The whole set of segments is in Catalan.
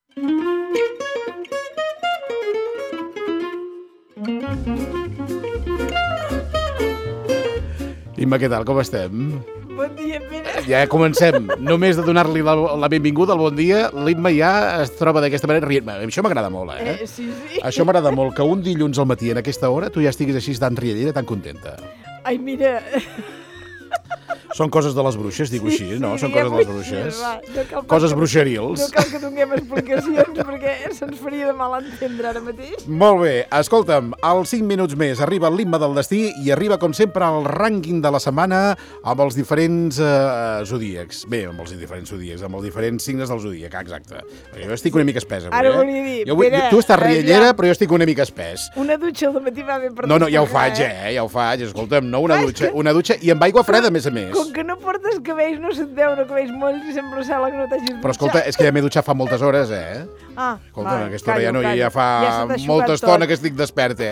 Imma, què tal? Com estem? Bon dia, Pere. Ja comencem. Només de donar-li la benvinguda, el bon dia, l'Imma ja es troba d'aquesta manera rient. Això m'agrada molt, Sí. Això m'agrada molt, que un dilluns al matí, en aquesta hora, tu ja estiguis així tan riallera, tan contenta. Ai, mira... Són coses de les bruixes, dic així, no? Són coses de les bruixes. Coses bruixerils. No cal que donem explicacions perquè se'ns faria de mal entendre ara mateix. Molt bé, escolta'm, als 5 minuts més arriba l'Imma del destí i arriba, com sempre, el rànquing de la setmana amb els diferents zodíacs. Bé, amb els diferents zodíacs, amb els diferents signes del zodíac, exacte. Jo estic una mica espès avui, Ara volia dir, Pere... Tu estàs riallera, però jo estic una mica espès. Una dutxa al matí va bé per... No, ja ho faig, ja ho faig. Escolta'm, no una dutxa i amb aigua freda, a més a més. Com que no portes cabells, no se't veuen cabells molts i sempre sembla que no t'hagis dutxat. Però escolta, és que ja m'he dutxat fa moltes hores, Ah, escolta, a aquesta hora ja no, ja fa molta estona que estic despert,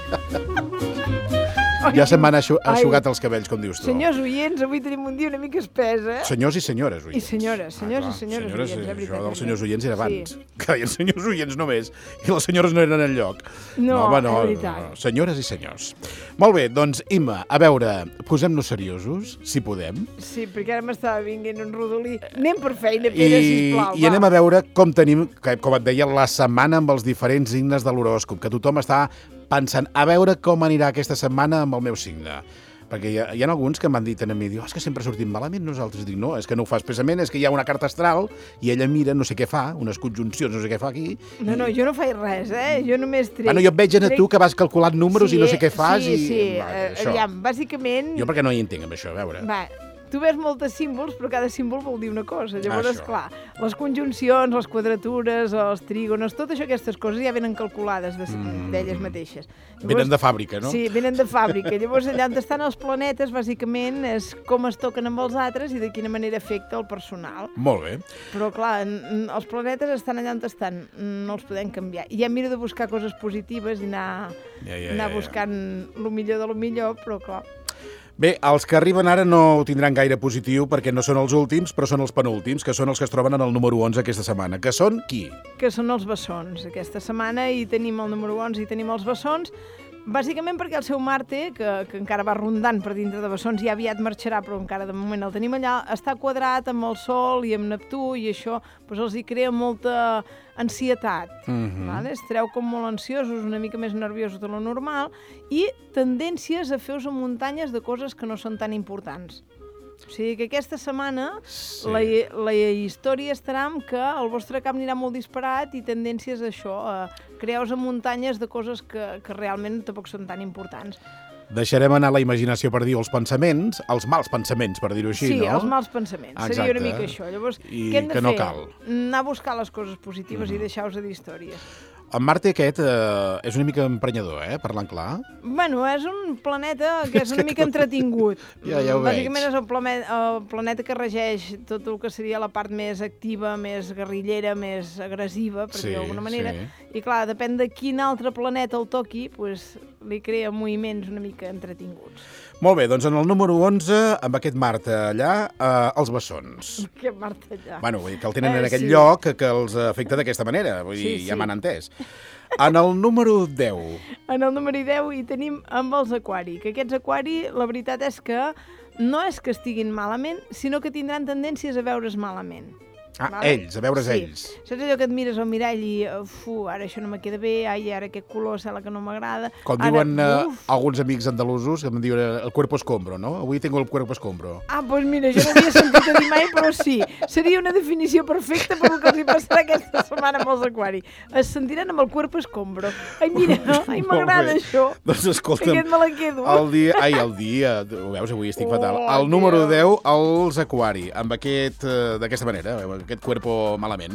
Ja se m'han aixugat els cabells, com dius tu. Senyors oients, avui tenim un dia una mica espès, Senyors i senyores oients. I senyors i senyores oients, veritat. Això dels senyors oients era abans. Que deien senyors oients només, i les senyores no eren enlloc. No, veritat. Senyores i senyors. Molt bé, doncs, Imma, a veure, posem-nos seriosos, si podem. Sí, perquè ara m'estava vinguent un rodolí. Anem per feina, Pere, sisplau. I anem a veure com tenim, com et deia, la setmana amb els diferents signes de l'horòscop, que tothom està pensant a veure com anirà aquesta setmana amb el meu signe. Perquè hi ha alguns que m'han dit a mi, és que sempre sortim malament, nosaltres dic, no, és que no ho fa expressament, és que hi ha una carta astral i ella mira, no sé què fa, unes conjuncions, no sé què fa aquí. No, jo no faig res, jo només trec. Bueno, jo et veig a tu que vas calculant números i no sé què fas i... Sí, aviam, bàsicament... Jo perquè no hi entenc amb això, a veure. Va, tu veus moltes símbols, però cada símbol vol dir una cosa. Llavors, esclar, les conjuncions, les quadratures, els trígonos, tot això, aquestes coses ja venen calculades d'elles mateixes. Llavors, venen de fàbrica, no? Sí, venen de fàbrica. Llavors, allà on estan els planetes, bàsicament, és com es toquen amb els altres i de quina manera afecta el personal. Molt bé. Però, clar, els planetes estan allà on estan, no els podem canviar. I ja miro de buscar coses positives i anar buscant el millor de lo millor, però, clar... Bé, els que arriben ara no ho tindran gaire positiu perquè no són els últims, però són els penúltims, que són els que es troben en el número 11 aquesta setmana. Que són qui? Que són els bessons. Aquesta setmana hi tenim el número 11 i tenim els bessons, bàsicament perquè el seu Marte, que encara va rondant per dintre de bessons, ja aviat marxarà, però encara de moment el tenim allà, està quadrat amb el Sol i amb Neptú i això els hi crea molta ansietat. Es treu com molt ansiosos, una mica més nerviosos de lo normal i tendències a fer-vos muntanyes de coses que no són tan importants. O sigui que aquesta setmana la història estarà amb que el vostre cap anirà molt disparat i tendències a això, a crear-vos muntanyes de coses que realment tampoc són tan importants. Deixarem anar la imaginació per dir els pensaments, els mals pensaments, per dir-ho així, no? Sí, els mals pensaments. Exacte. Seria una mica això. Llavors, què hem de fer? No cal. Anar a buscar les coses positives i deixar-vos d'històries. En Marte aquest és una mica emprenyador, parlant clar. Bueno, és un planeta que és una mica entretingut. Ja ho veig. Bàsicament és el planeta que regeix tot el que seria la part més activa, més guerrillera, més agressiva, per dir d'alguna manera. I clar, depèn de quin altre planeta el toqui, li crea moviments una mica entretinguts. Molt bé, doncs en el número 11, amb aquest Marte allà, els bessons. Aquest Marte allà. Bueno, vull dir que el tenen en aquell lloc que els afecta d'aquesta manera, vull dir, ja m'han entès. En el número 10. En el número 10 hi tenim amb els aquari, que aquests aquari, la veritat és que no és que estiguin malament, sinó que tindran tendències a veure's malament. Ells, a veure's ells. Saps allò que et mires al mirall i ara això no me queda bé, ara aquest color sembla que no m'agrada. Com diuen alguns amics andalusos, que em diuen el cuerpo escombro, no? Avui tengo el cuerpo escombro. Doncs mira, jo no havia sentit a dir mai, però sí. Seria una definició perfecta per el que els hi passarà aquesta setmana amb els aquari. Es sentiran amb el cuerpo escombro. Ai, mira, m'agrada això. Doncs escolta'm, aquest me la quedo. El dia, ho veus, avui estic fatal. El número 10, els aquari, amb d'aquesta manera, aquest cuerpo malament.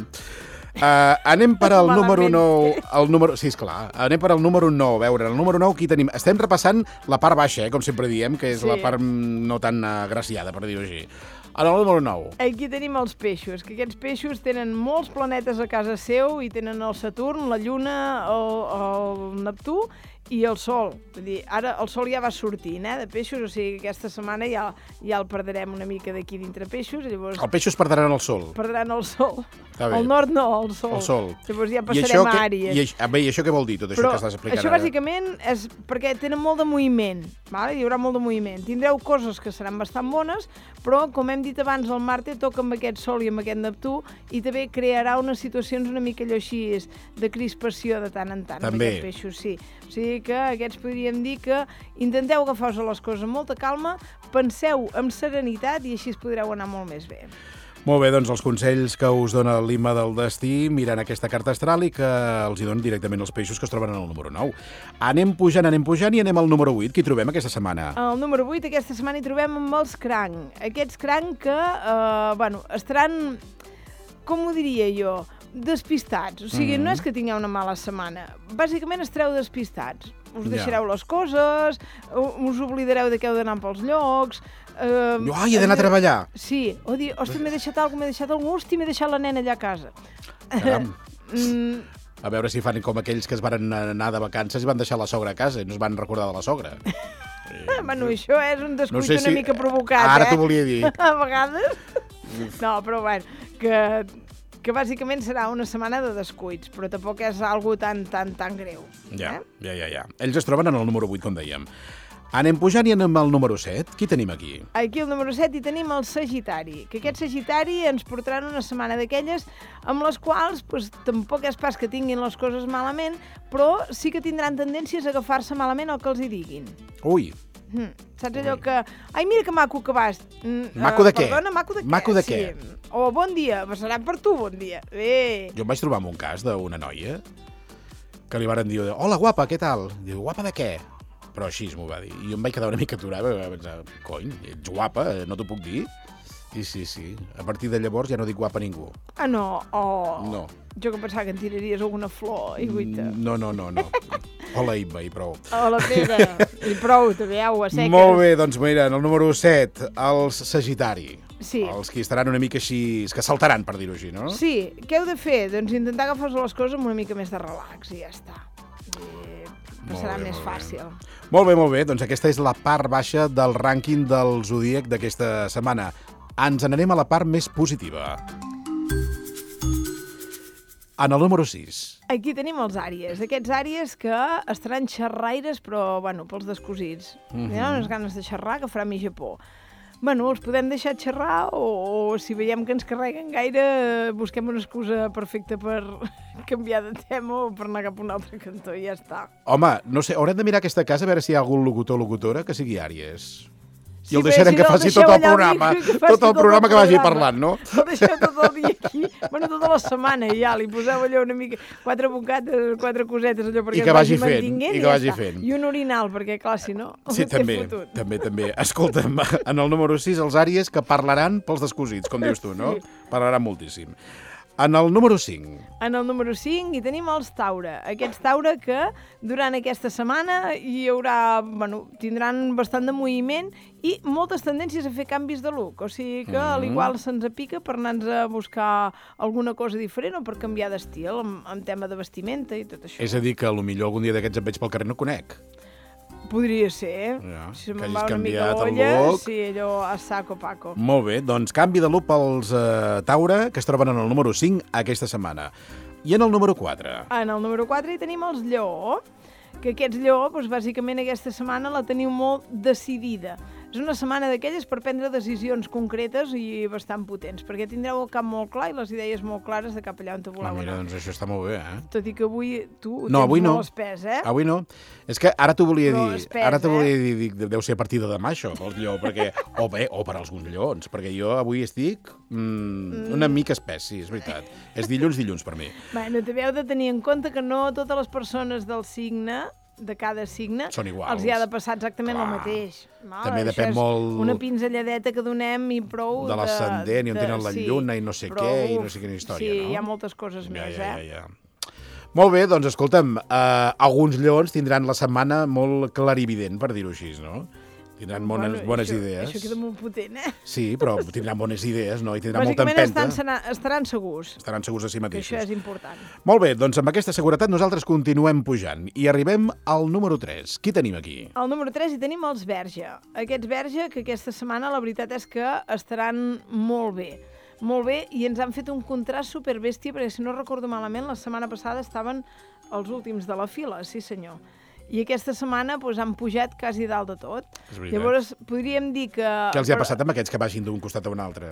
Anem per al número 9. Sí, esclar. Anem per al número 9. A veure, el número 9 qui tenim? Estem repassant la part baixa, com sempre diem, que és la part no tan agraciada, per dir-ho així. En el número 9. Aquí tenim els peixos, que aquests peixos tenen molts planetes a casa seu i tenen el Saturn, la Lluna, el Neptú i el sol. Vull dir, ara el sol ja va sortint, de peixos, o sigui que aquesta setmana ja el perdrem una mica d'aquí dintre peixos. I llavors El peixos perdran el sol. perdran el sol. Està bé. El nord no, el sol. El sol. Llavors ja passarem a Àries. I això què vol dir, tot això que estàs explicant això ara? bàsicament és perquè tenen molt de moviment, vale? Hi haurà molt de moviment. Tindreu coses que seran bastant bones, però, com hem dit abans, el Marte toca amb aquest Sol i amb aquest Neptú i també crearà unes situacions una mica allò així de crispació de tant en tant. També. Amb aquests peixos, sí. O sigui que aquests podríem dir que intenteu agafar-vos les coses amb molta calma, penseu amb serenitat i així es podreu anar molt més bé. Molt bé, doncs els consells que us dona l'Imma del Destí mirant aquesta carta astral i que els hi donen directament els peixos que es troben en el número 9. Anem pujant i anem al número 8. Qui trobem aquesta setmana? El número 8 aquesta setmana hi trobem amb els cranc. Aquests cranc que, estaran, com ho diria jo, despistats. O sigui, no és que tingueu una mala setmana. Bàsicament estareu despistats. Us deixareu les coses, us oblidareu de que heu d'anar pels llocs... Ai, he d'anar a treballar! Sí, o dir, hosti, m'he deixat alguna cosa, hosti, m'he deixat la nena allà a casa. Caram. A veure si fan com aquells que es van anar de vacances i van deixar la sogra a casa i no es van recordar de la sogra. Bueno, això és un descuit no sé una mica provocat, Ara t'ho volia dir. A vegades. No, però bueno, que bàsicament serà una setmana de descuits, però tampoc és algo tan greu. Ja. Ells es troben en el número 8, com dèiem. Anem pujant i anem al número 7. Qui tenim aquí? Aquí al número 7 hi tenim el Sagitari, que aquest Sagitari ens portaran una setmana d'aquelles amb les quals tampoc és pas que tinguin les coses malament, però sí que tindran tendències a agafar-se malament el que els hi diguin. Ui. Saps allò que... Ai, mira que maco que vas. Maco de què? Perdona, maco de què? Maco de què? Sí. O bon dia, serà per tu, bon dia. Bé. Jo em vaig trobar amb un cas d'una noia que li varen dir, hola, guapa, què tal? Diu, guapa de què? Però així m'ho va dir. I jo em vaig quedar una mica aturat, perquè vaig pensar, cony, ets guapa, no t'ho puc dir? I sí. A partir de llavors ja no dic guapa a ningú. Ah, no? Oh. No. Jo que pensava que en tiraries alguna flor i guita. No. Hola, Imma, i prou. Hola, Pere. I prou, també, aigua seca. Molt bé, doncs mira, en el número 7, els Sagitari. Sí. Els que estaran una mica així, que saltaran, per dir-ho així, no? Sí. Què heu de fer? Doncs intentar agafar-vos les coses amb una mica més de relax i ja està. Serà més fàcil. Molt bé. Doncs aquesta és la part baixa del rànquing del Zodíac d'aquesta setmana. Ens n'anem a la part més positiva. En el número 6. Aquí tenim els Àries. Aquests Àries que estaran xerraires, però, pels descosits. Hi ha unes ganes de xerrar que farà mitja por. Els podem deixar xerrar o si veiem que ens carreguen gaire, busquem una excusa perfecta per canviar de tema o per anar cap a un altre cantó i ja està. Home, no sé, haurem de mirar aquesta casa a veure si hi ha algun locutor o locutora que sigui Àries. I el deixarem que faci tot el programa, que vagi parlant, no? El deixeu tot el dia aquí, tota la setmana ja, li poseu allò una mica, 4 bocates, 4 cosetes, allò perquè es vagi mantinguent i ja està. I un orinal, perquè clar, si no, sí, també. Escolta'm, en el número 6, els Àries que parlaran pels descosits, com dius tu, no? Parlaran moltíssim. En el número 5. En el número 5 hi tenim els Taure. Aquests Taure que durant aquesta setmana hi haurà, tindran bastant de moviment i moltes tendències a fer canvis de look. O sigui que a l'igual se'ns apica per anar-nos a buscar alguna cosa diferent o per canviar d'estil en tema de vestimenta i tot això. És a dir, que potser algun dia d'aquests em veig pel carrer no conec. Podria ser, si que hagis canviat el look. Sí, allò a saco paco. Molt bé, doncs canvi de look pels Taure, que es troben en el número 5 aquesta setmana. I en el número 4? En el número 4 hi tenim els Lleó, que aquests Lleó, bàsicament aquesta setmana la teniu molt decidida. És una setmana d'aquelles per prendre decisions concretes i bastant potents, perquè tindreu el cap molt clar i les idees molt clares de cap allà on te voleu anar. Mira, doncs això està molt bé, Tot i que avui tu ho tens molt espès, Avui no. És que ara t'ho volia dir, deu ser a partir de demà això, pel lleó, perquè, o per alguns lleons, perquè jo avui estic una mica espès, sí, és veritat. És dilluns per mi. També heu de tenir en compte que no totes les persones del signe de cada signe són iguals. Els hi ha de passar exactament el mateix. També depèn molt... Una pinzelladeta que donem i prou... De l'ascendent, i on tenen la lluna i no sé què, i no sé quina història, no? Sí, hi ha moltes coses més, Molt bé, doncs escolta'm, alguns lleons tindran la setmana molt clarivident, per dir-ho així, no? Tindran bones idees. Això queda molt potent, eh? Sí, però tindran bones idees, no? I tindran molta empenta. Bàsicament estaran segurs. Estaran segurs de si mateixos. Que això és important. Molt bé, doncs amb aquesta seguretat nosaltres continuem pujant i arribem al número 3. Qui tenim aquí? Al número 3 hi tenim els Verge. Aquests Verge que aquesta setmana la veritat és que estaran molt bé. Molt bé, i ens han fet un contrast superbèstia, perquè si no recordo malament, la setmana passada estaven els últims de la fila, sí senyor. I aquesta setmana han pujat quasi dalt de tot. Llavors, podríem dir que... Què els hi ha passat amb aquests que vagin d'un costat a un altre?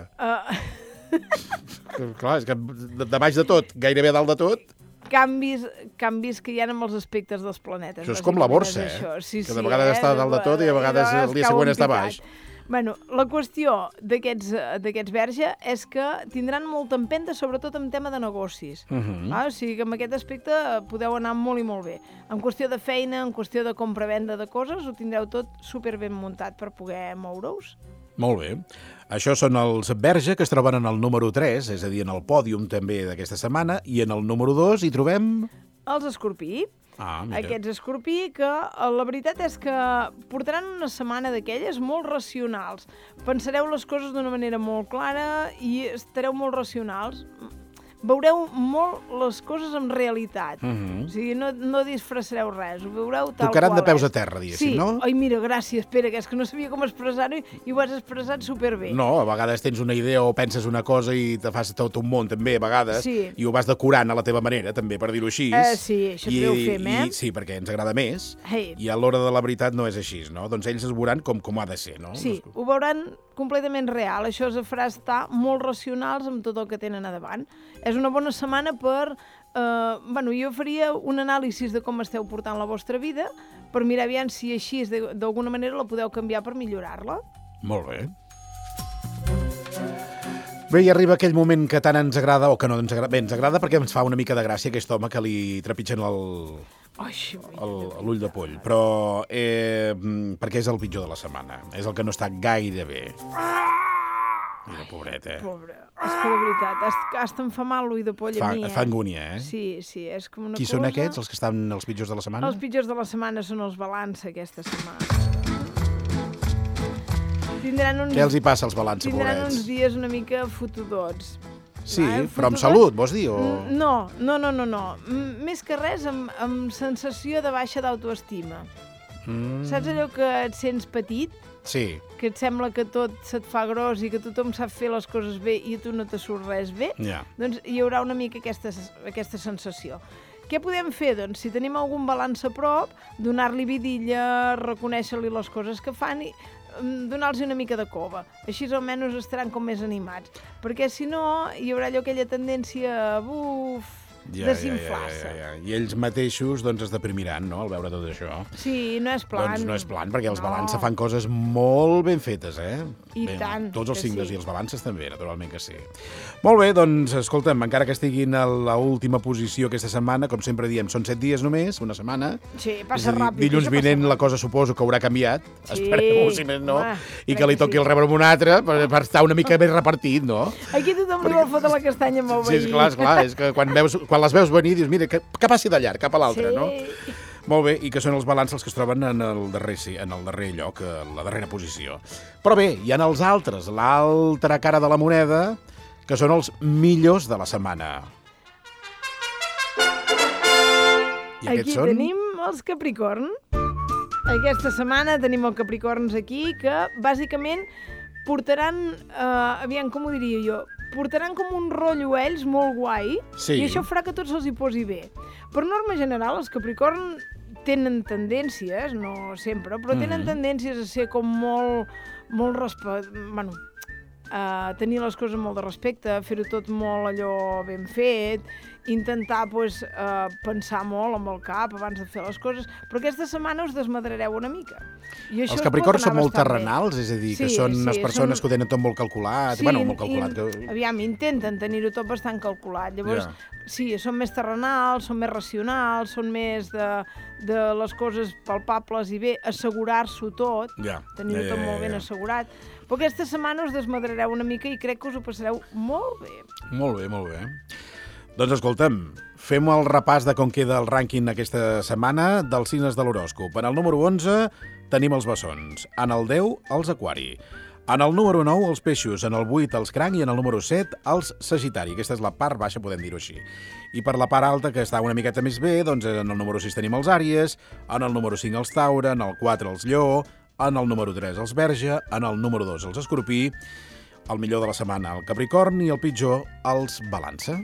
Clar, és que de baix de tot, gairebé dalt de tot... Canvis que hi ha amb els aspectes dels planetes. Això és com la borsa, Sí, que de vegades està dalt de tot i a vegades el dia següent està baix. Bueno, la qüestió d'aquests Verge és que tindran molta empenta, sobretot en tema de negocis. O sigui que en aquest aspecte podeu anar molt i molt bé. En qüestió de feina, en qüestió de compra-venda de coses, ho tindreu tot superben muntat per poder moure-us. Molt bé. Això són els Verge, que es troben en el número 3, és a dir, en el pòdium també d'aquesta setmana, i en el número 2 hi trobem... Els Escorpí. Mira. Aquests Escorpí, que la veritat és que portaran una setmana d'aquelles molt racionals. Pensareu les coses d'una manera molt clara i estareu molt racionals. Veureu molt les coses en realitat. O sigui, no disfressareu res, ho veureu tal qual. Tocaran de peus a terra, diguéssim, no? Sí, ai, mira, gràcies, espera, que és que no sabia com expressar-ho i ho has expressat superbé. No, a vegades tens una idea o penses una cosa i te fas tot un món, també, a vegades, i ho vas decorant a la teva manera, també, per dir-ho així. Sí, això també ho fem, eh? Sí, perquè ens agrada més, i a l'hora de la veritat no és així, no? Doncs ells es veuran com ha de ser, no? Sí, ho veuran completament real. Això els farà estar molt racionals amb tot el que tenen a davant. És una bona setmana per... jo faria un anàlisi de com esteu portant la vostra vida per mirar aviam si així d'alguna manera la podeu canviar per millorar-la. Molt bé. Bé, i arriba aquell moment que tant ens agrada, o que no ens agrada... Bé, ens agrada perquè ens fa una mica de gràcia aquest home que li trepitgen l'ull de poll, però perquè és el pitjor de la setmana. És el que no està gaire bé. Mira, pobret, Pobre. És que de veritat, hasta em fa mal l'ull de poll a mi, Fa angúnia, eh? Sí, és com una cosa... Qui són aquests, els que estan els pitjors de la setmana? Els pitjors de la setmana són els balança, aquesta setmana. Què els hi passa als balança, pobrets? Tindran uns dies una mica fotudots. Sí, però amb salut, vols dir? No. Més que res, amb sensació de baixa d'autoestima. Saps allò que et sents petit? Sí. Que et sembla que tot se't fa gros i que tothom sap fer les coses bé i a tu no te surt res bé? Doncs hi haurà una mica aquesta sensació. Què podem fer? Doncs, si tenim algun balanç a prop, donar-li vidilla, reconèixer-li les coses que fan i donar-los una mica de cova. Així almenys estaran com més animats. Perquè si no, hi haurà aquella tendència a desinflar-se. I ells mateixos es deprimiran, no?, al veure tot això. Sí, no és plan. Doncs no és plan, perquè els balança fan coses molt ben fetes, eh? I tant. Tots els signes i els balances també, naturalment que sí. Molt bé, doncs, escolta'm, encara que estiguin a l'última posició aquesta setmana, com sempre diem, són 7 dies només, una setmana. Sí, passa ràpid. Dilluns vinent la cosa suposo que haurà canviat, esperem-ho, si més no, i que li toqui el rebre amb un altre per estar una mica més repartit, no? Aquí tothom li vol fotre la castanya amb el veí. Sí, esclar, és que quan les veus venir, dius, mira, que passi de llarg, cap a l'altre, no? Molt bé, i que són els balances els que es troben en el darrer lloc, en la darrera posició. Però bé, hi ha els altres, l'altra cara de la moneda, que són els millors de la setmana. I aquí tenim els Capricorn. Aquesta setmana tenim els Capricorns aquí, que bàsicament portaran, aviam, com ho diria jo, portaran com un rotllo ells molt guai, i això farà que tots se'ls hi posi bé. Per norma general, els Capricorn tenen tendències, no sempre, però tenen tendències a ser com a tenir les coses molt de respecte, fer-ho tot molt allò ben fet, intentar pensar molt amb el cap abans de fer les coses, però aquesta setmana us desmadrareu una mica. Els Capricorns són molt terrenals, és a dir, que són unes persones que ho tenen tot molt calculat. Molt calculat. Aviam, intenten tenir-ho tot bastant calculat. Llavors, sí, són més terrenals, són més racionals, són més de les coses palpables i bé, assegurar-s'ho tot, tenir-ho tot molt ben assegurat. Però aquesta setmana us desmadrareu una mica i crec que us ho passareu molt bé. Molt bé, molt bé. Doncs escolta'm, fem el repàs de com queda el rànquing aquesta setmana dels signes de l'horòscop. En el número 11 tenim els bessons. En el 10, els aquari. En el número 9, els peixos. En el 8, els cranc. I en el número 7, els sagitari. Aquesta és la part baixa, podem dir-ho així. I per la part alta, que està una miqueta més bé, doncs en el número 6 tenim els àries, en el número 5 els taure, en el 4 els lleó, en el número 3 els verge, en el número 2 els escorpí, el millor de la setmana el capricorn i el pitjor els balança.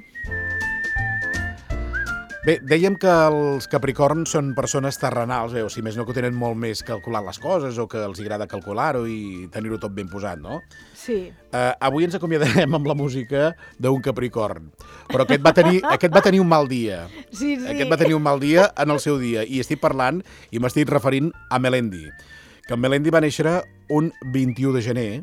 Bé, dèiem que els capricorns són persones terrenals, o si més no que tenen molt més calculat les coses o que els agrada calcular-ho i tenir-ho tot ben posat, no? Sí. Avui ens acomiadarem amb la música d'un capricorn, però aquest va tenir un mal dia. Sí. Aquest va tenir un mal dia en el seu dia i estic parlant i m'estic referint a Melendi, que en Melendi va néixer un 21 de gener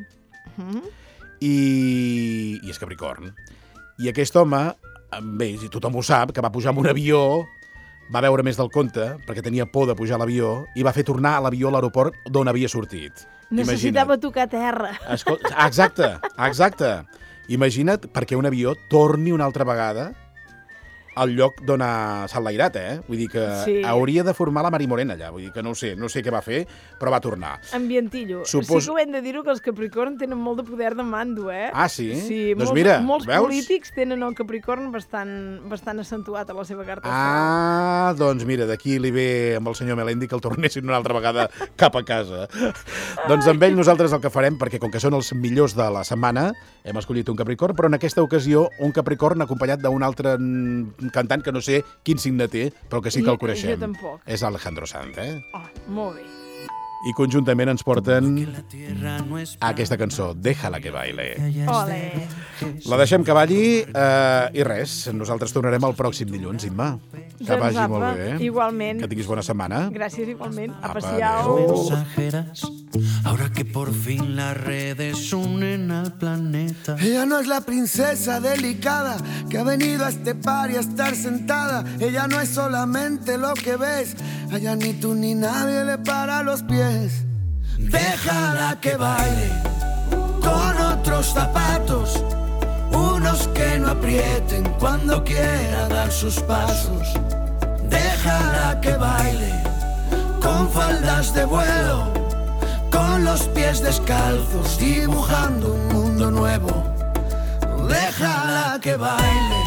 i és capricorn. I aquest home, bé, i tothom ho sap, que va pujar en un avió, va veure més del compte, perquè tenia por de pujar a l'avió, i va fer tornar a l'avió a l'aeroport d'on havia sortit. Necessitava tocar terra. Exacte. Imagina't perquè un avió torni una altra vegada al lloc d'on ha s'enlairat, Vull dir que hauria de formar la Mari Morena allà. Vull dir que no sé què va fer, però va tornar. Ambientillo. Sí que ho hem de dir-ho, que els Capricorn tenen molt de poder de mando, Ah, sí? Sí, doncs mira, molts polítics tenen el Capricorn bastant accentuat a la seva carta. Ah, doncs mira, d'aquí li ve amb el senyor Melendi que el tornessin una altra vegada cap a casa. Doncs amb ell nosaltres el que farem, perquè com que són els millors de la setmana, hem escollit un Capricorn, però en aquesta ocasió un Capricorn acompanyat d'un altre cantant que no sé quin signe té, però que sí que el coneixem. Jo tampoc. És Alejandro Sanz, Oh, molt bé. I conjuntament ens porten aquesta cançó, Déjala que baile. Ole. La deixem que balli i res, nosaltres tornarem el pròxim dilluns, Imma. Que vagi molt bé. Igualment. Que tinguis bona setmana. Gràcies, igualment. Apa, Apreciaos. Ahora que por fin las redes unen al planeta. Ella no es la princesa delicada que ha venido a este par y a estar sentada. Ella no es solamente lo que ves. Allá ni tú ni nadie le para los pies. Déjala que baile con otros zapatos, unos que no aprieten cuando quiera dar sus pasos. Déjala que baile con faldas de vuelo, con los pies descalzos, dibujando un mundo nuevo. Déjala que baile.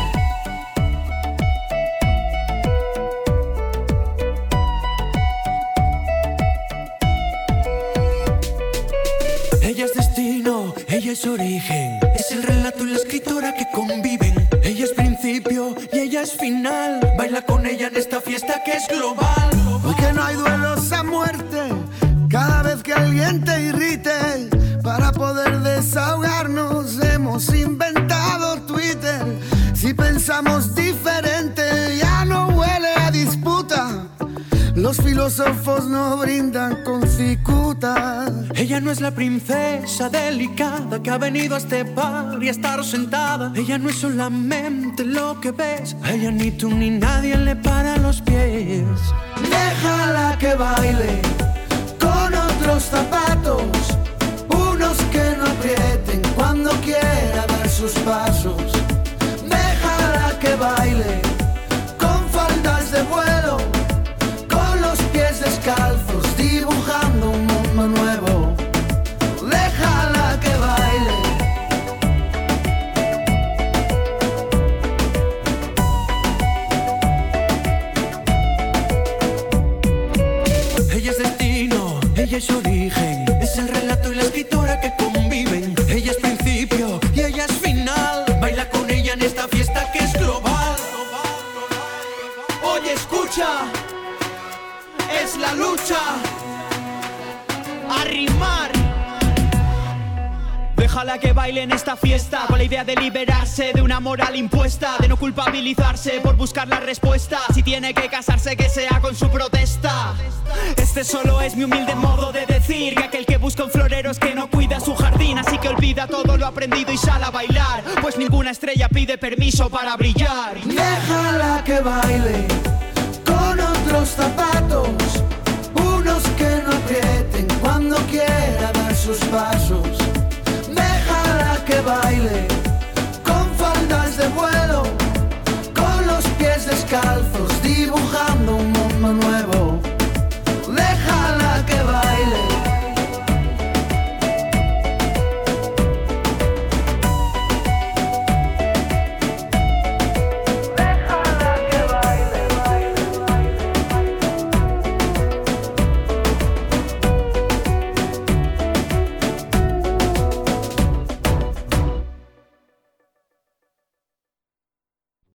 Ella es destino, ella es origen, es el relato y la escritora que conviven. Ella es principio y ella es final. Baila con ella en esta fiesta que es global. Porque no hay duelos a muerte cada vez que alguien te irrite. Para poder desahogarnos hemos inventado Twitter. Si pensamos diferente ya no huele a disputa. Los filósofos no brindan con cicuta. Ella no es la princesa delicada que ha venido a este par y a estar sentada. Ella no es solamente lo que ves. A ella ni tú ni nadie le para los pies. Déjala que baile con otros zapatos, unos que no aprieten cuando quiera dar sus pasos. Déjala que baile con faldas de vuelo, descalzos, dibujando un mundo nuevo. Déjala que baile. Ella es destino, ella es origen, es el relato y la escritora que conviven. Ella es principio y ella es final. Baila con ella en esta fiesta que es global. Oye, escucha, es la lucha a rimar. Déjala que baile en esta fiesta con la idea de liberarse de una moral impuesta, de no culpabilizarse por buscar la respuesta. Si tiene que casarse, que sea con su protesta. Este solo es mi humilde modo de decir que aquel que busca un florero es que no cuida su jardín. Así que olvida todo lo aprendido y sale a bailar, pues ninguna estrella pide permiso para brillar. Déjala que baile con otros zapatos, unos que no aprieten cuando quiera dar sus pasos. Déjala que baile